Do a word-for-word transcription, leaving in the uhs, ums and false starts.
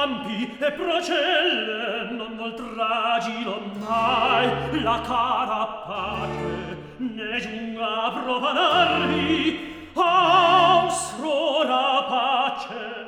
campi e procelle non oltragino mai la cara pace, ne giunga a profanarvi ausrora pace.